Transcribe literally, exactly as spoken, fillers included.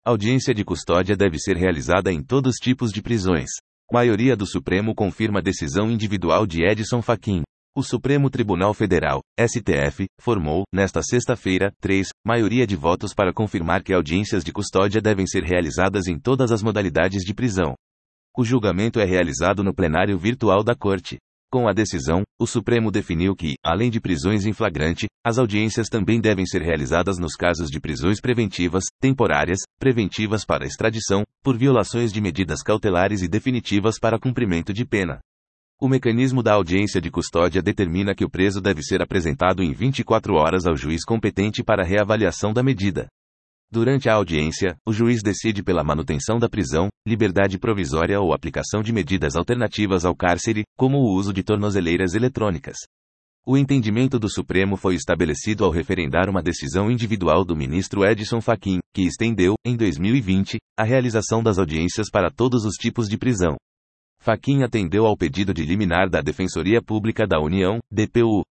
Audiência de custódia deve ser realizada em todos os tipos de prisões. Maioria do Supremo confirma a decisão individual de Edson Fachin. O Supremo Tribunal Federal, S T F, formou, nesta sexta-feira, três, maioria de votos para confirmar que audiências de custódia devem ser realizadas em todas as modalidades de prisão. O julgamento é realizado no plenário virtual da Corte. Com a decisão, o Supremo definiu que, além de prisões em flagrante, as audiências também devem ser realizadas nos casos de prisões preventivas, temporárias, preventivas para extradição, por violações de medidas cautelares e definitivas para cumprimento de pena. O mecanismo da audiência de custódia determina que o preso deve ser apresentado em vinte e quatro horas ao juiz competente para reavaliação da medida. Durante a audiência, o juiz decide pela manutenção da prisão, liberdade provisória ou aplicação de medidas alternativas ao cárcere, como o uso de tornozeleiras eletrônicas. O entendimento do Supremo foi estabelecido ao referendar uma decisão individual do ministro Edson Fachin, que estendeu, em dois mil e vinte, a realização das audiências para todos os tipos de prisão. Fachin atendeu ao pedido de liminar da Defensoria Pública da União, D P U,